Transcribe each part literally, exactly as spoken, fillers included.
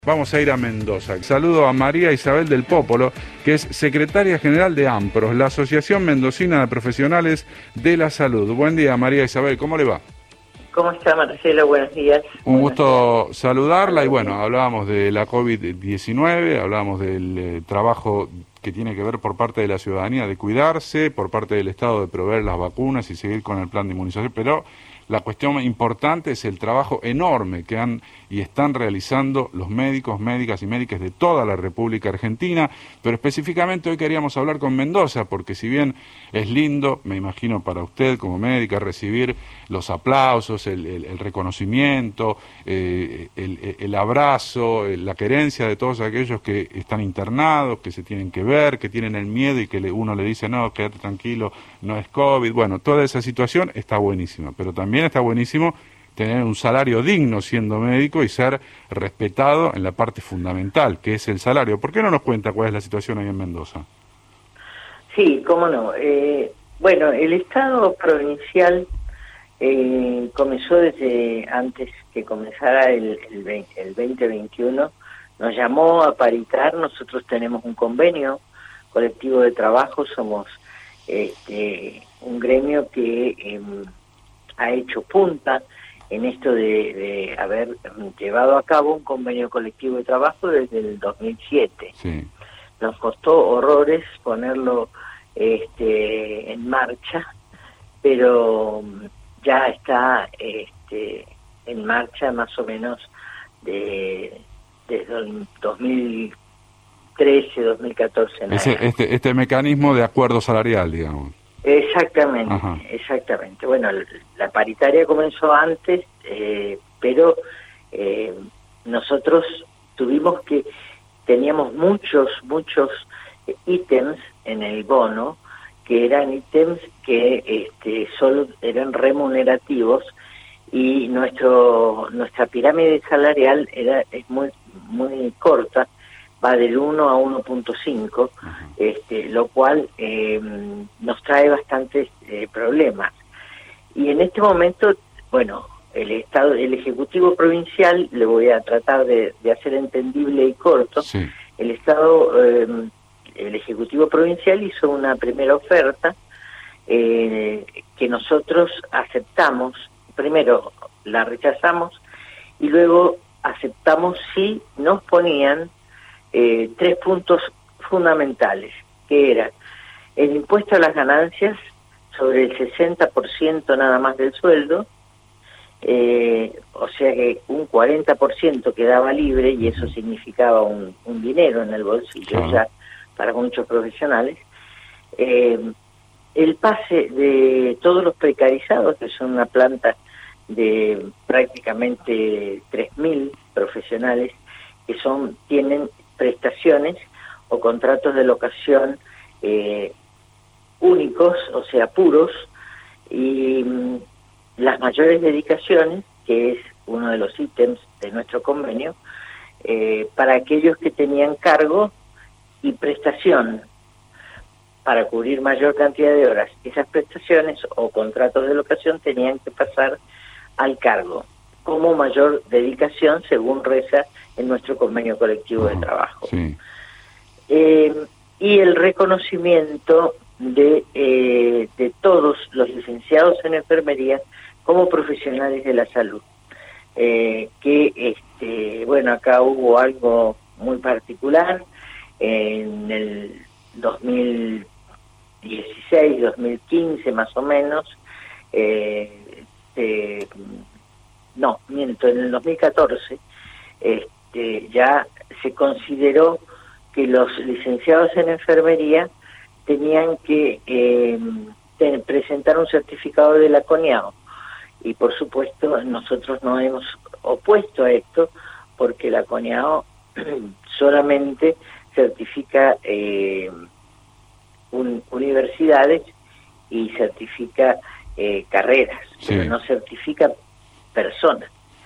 Vamos a ir a Mendoza. Saludo a María Isabel del Popolo, que es secretaria general de AMPROS, la Asociación Mendocina de Profesionales de la Salud. Buen día, María Isabel, ¿cómo le va? ¿Cómo está, Marcelo? Buenos días. Un Buenos gusto días. saludarla y bueno, hablábamos de la COVID diecinueve, hablábamos del eh, trabajo que tiene que ver por parte de la ciudadanía de cuidarse, por parte del Estado de proveer las vacunas y seguir con el plan de inmunización, pero la cuestión importante es el trabajo enorme que han y están realizando los médicos, médicas y médicas de toda la República Argentina, pero específicamente hoy queríamos hablar con Mendoza, porque si bien es lindo, me imagino para usted como médica, recibir los aplausos, el, el, el reconocimiento, eh, el, el abrazo, la querencia de todos aquellos que están internados, que se tienen que ver, que tienen el miedo y que le, uno le dice, no, quédate tranquilo, no es COVID. Bueno, toda esa situación está buenísima, pero también está buenísimo tener un salario digno siendo médico y ser respetado en la parte fundamental, que es el salario. ¿Por qué no nos cuenta cuál es la situación ahí en Mendoza? Sí, cómo no. Eh, bueno, el Estado provincial eh, comenzó desde antes que comenzara el, el, el veinte veintiuno, nos llamó a paritar. Nosotros tenemos un convenio colectivo de trabajo, somos este, un gremio que eh, ha hecho punta en esto de, de haber llevado a cabo un convenio colectivo de trabajo desde el dos mil siete. Sí. Nos costó horrores ponerlo este, en marcha, pero ya está este, en marcha más o menos de, desde el dos mil trece, dos mil catorce. Ese, este, este mecanismo de acuerdo salarial, digamos. Exactamente, Ajá. exactamente. Bueno, la paritaria comenzó antes, eh, pero eh, nosotros tuvimos que, teníamos muchos, muchos ítems en el bono, que eran ítems que este, solo eran remunerativos, y nuestro nuestra pirámide salarial era es muy muy corta, va del uno a uno punto cinco, este, lo cual eh, nos trae bastantes eh, problemas. Y en este momento, bueno, el Estado, el Ejecutivo Provincial, le voy a tratar de, de hacer entendible y corto, Sí. el Estado, eh, el Ejecutivo Provincial hizo una primera oferta eh, que nosotros aceptamos. Primero la rechazamos y luego aceptamos si nos ponían Eh, tres puntos fundamentales, que era el impuesto a las ganancias sobre el sesenta por ciento nada más del sueldo, eh, o sea que un cuarenta por ciento quedaba libre, y eso significaba un, un dinero en el bolsillo, claro, ya para muchos profesionales. Eh, el pase de todos los precarizados, que son una planta de prácticamente tres mil profesionales, que son tienen prestaciones o contratos de locación eh, únicos, o sea, puros, y mm, las mayores dedicaciones, que es uno de los ítems de nuestro convenio, eh, para aquellos que tenían cargo y prestación para cubrir mayor cantidad de horas. Esas prestaciones o contratos de locación tenían que pasar al cargo como mayor dedicación, según reza en nuestro convenio colectivo de trabajo. Sí. Eh, y el reconocimiento de, eh, de todos los licenciados en enfermería como profesionales de la salud. Eh, que, este, bueno, acá hubo algo muy particular. En el dos mil dieciséis, dos mil quince más o menos, eh, eh, no, miento, en el dos mil catorce este, ya se consideró que los licenciados en enfermería tenían que eh, ten, presentar un certificado de la CONIAO, y por supuesto nosotros nos hemos opuesto a esto, porque la CONIAO solamente certifica eh, un, universidades y certifica eh, carreras, sí, pero no certifica personas.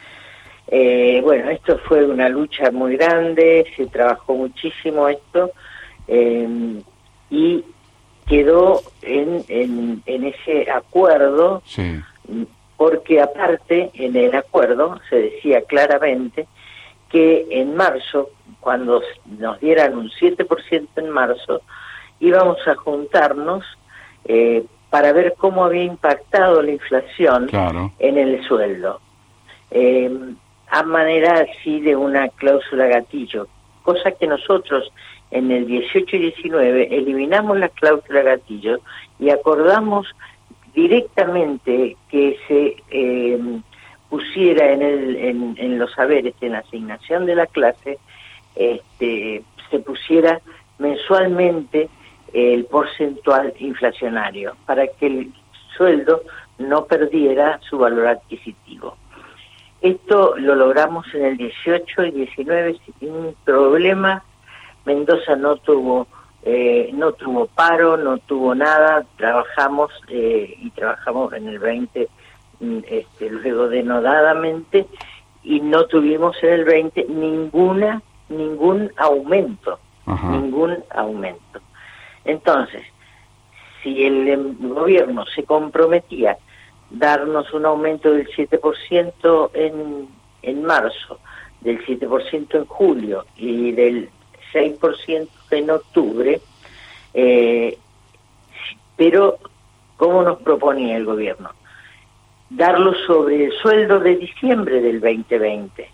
Eh, bueno, esto fue una lucha muy grande, se trabajó muchísimo esto, eh, y quedó en, en, en ese acuerdo, sí, porque aparte en el acuerdo se decía claramente que en marzo, cuando nos dieran un siete por ciento en marzo, íbamos a juntarnos eh, para ver cómo había impactado la inflación claro. en el sueldo, eh, a manera así de una cláusula gatillo, cosa que nosotros en el dieciocho y diecinueve eliminamos la cláusula gatillo y acordamos directamente que se eh, pusiera en, el, en, en los saberes, en la asignación de la clase, este, se pusiera mensualmente el porcentual inflacionario para que el sueldo no perdiera su valor adquisitivo. Esto lo logramos en el dieciocho y diecinueve sin problema. Mendoza no tuvo eh, no tuvo paro, no tuvo nada. Trabajamos eh, y trabajamos en el veinte este, luego denodadamente, y no tuvimos en el veinte ninguna ningún aumento, Ajá. ningún aumento. Entonces, si el, el gobierno se comprometía a darnos un aumento del siete por ciento en, en marzo, del siete por ciento en julio y del seis por ciento en octubre, eh, pero ¿cómo nos proponía el gobierno? Darlo sobre el sueldo de diciembre del veinte veinte.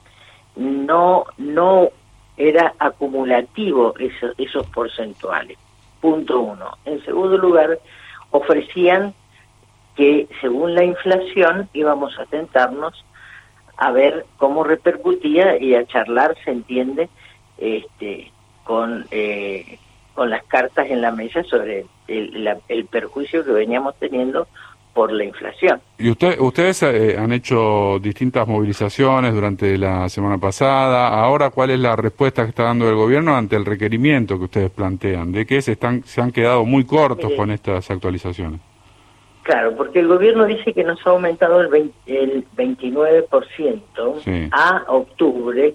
No, no era acumulativo eso, esos porcentuales. Punto uno. En segundo lugar, ofrecían que según la inflación íbamos a tentarnos a ver cómo repercutía y a charlar, se entiende, este, con eh, con las cartas en la mesa sobre el, la, el perjuicio que veníamos teniendo por la inflación. Y usted, ustedes eh, han hecho distintas movilizaciones durante la semana pasada. Ahora, ¿cuál es la respuesta que está dando el gobierno ante el requerimiento que ustedes plantean? ¿De qué se están se han quedado muy cortos Mire, con estas actualizaciones? Claro, porque el gobierno dice que nos ha aumentado el, veinte, el veintinueve por ciento sí. a octubre,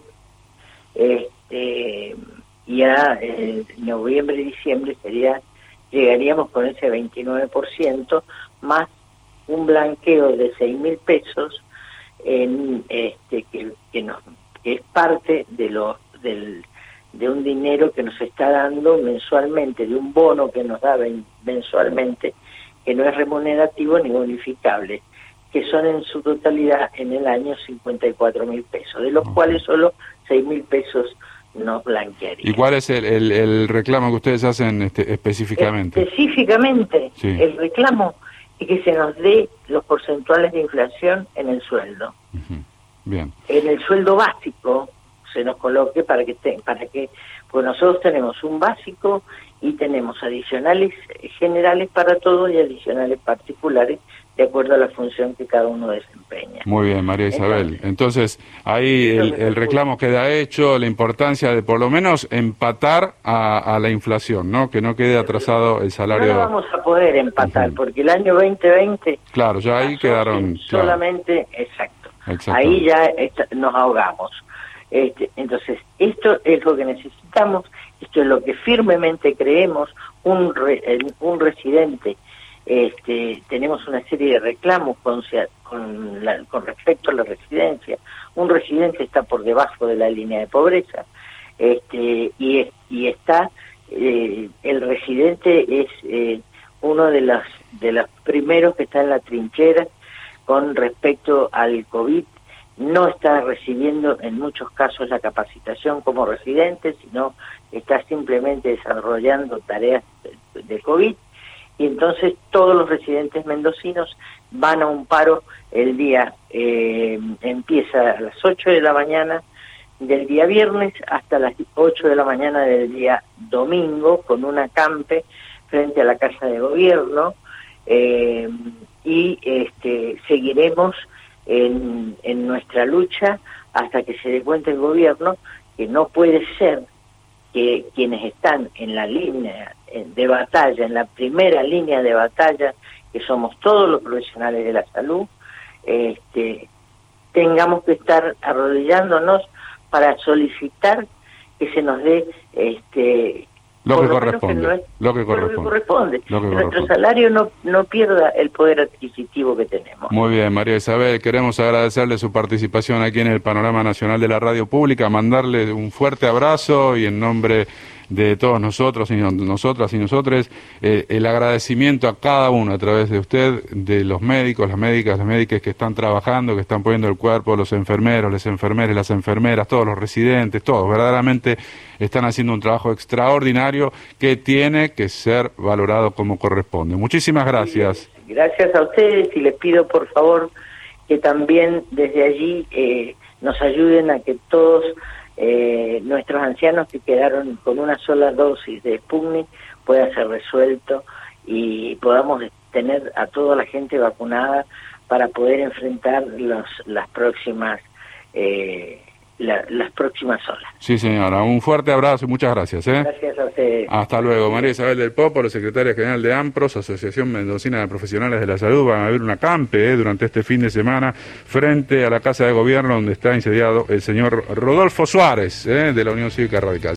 este, y a eh, noviembre y diciembre sería llegaríamos con ese veintinueve por ciento más un blanqueo de seis mil pesos en este que, que, nos, que es parte de los del de un dinero que nos está dando mensualmente, de un bono que nos da mensualmente, que no es remunerativo ni bonificable, que son en su totalidad en el año cincuenta y cuatro mil pesos, de los okay. cuales solo seis mil pesos nos blanquearían. ¿Y cuál es el, el, el reclamo que ustedes hacen este, específicamente? Específicamente, sí. el reclamo es que se nos dé los porcentuales de inflación en el sueldo. Uh-huh. Bien. En el sueldo básico se nos coloque para que, te, para que pues nosotros tenemos un básico y tenemos adicionales generales para todo y adicionales particulares de acuerdo a la función que cada uno desempeña. Muy bien, María Isabel. Entonces, Entonces ahí el, el reclamo queda hecho, la importancia de por lo menos empatar a, a la inflación, ¿no? Que no quede atrasado el salario. No lo vamos a poder empatar, uh-huh. porque el año veinte veinte... Claro, ya ahí quedaron... Solamente, claro. exacto. Ahí ya está, nos ahogamos. Este, entonces, esto es lo que necesitamos, esto es lo que firmemente creemos. Un, re, un residente, este, tenemos una serie de reclamos con, con, la, con respecto a la residencia. Un residente está por debajo de la línea de pobreza, este, y, y está, eh, el residente es eh, uno de los, de los primeros que está en la trinchera con respecto al COVID. No está recibiendo en muchos casos la capacitación como residente, sino está simplemente desarrollando tareas de, de COVID, y entonces todos los residentes mendocinos van a un paro el día, eh, empieza a las ocho de la mañana del día viernes hasta las ocho de la mañana del día domingo, con un acampe frente a la Casa de Gobierno, eh, y este, seguiremos En, en nuestra lucha hasta que se dé cuenta el gobierno que no puede ser que quienes están en la línea de batalla, en la primera línea de batalla, que somos todos los profesionales de la salud, este, tengamos que estar arrodillándonos para solicitar que se nos dé este, Lo por que lo menos corresponde, que no es, lo que por lo que corresponde. corresponde. Lo que Nuestro corresponde. salario no, no pierda el poder adquisitivo que tenemos. Muy bien, María Isabel, queremos agradecerle su participación aquí en el Panorama Nacional de la Radio Pública, mandarle un fuerte abrazo y en nombre de todos nosotros y nosotras y nosotros, eh, el agradecimiento a cada uno a través de usted, de los médicos, las médicas, las médicas que están trabajando, que están poniendo el cuerpo, los enfermeros, las enfermeras, las enfermeras, todos los residentes, todos, verdaderamente están haciendo un trabajo extraordinario que tiene que ser valorado como corresponde. Muchísimas gracias. Gracias a ustedes y les pido por favor que también desde allí eh, nos ayuden a que todos eh, nuestros ancianos que quedaron con una sola dosis de Sputnik pueda ser resuelto y podamos tener a toda la gente vacunada para poder enfrentar los, las próximas eh, la, las próximas olas. Sí, señora. Un fuerte abrazo y muchas gracias. ¿eh? Gracias a ustedes. Hasta luego. María Isabel del Popolo, secretaria general de AMPROS, Asociación Mendocina de Profesionales de la Salud. Van a haber una campe ¿eh? durante este fin de semana frente a la Casa de Gobierno donde está incendiado el señor Rodolfo Suárez ¿eh? de la Unión Cívica Radical.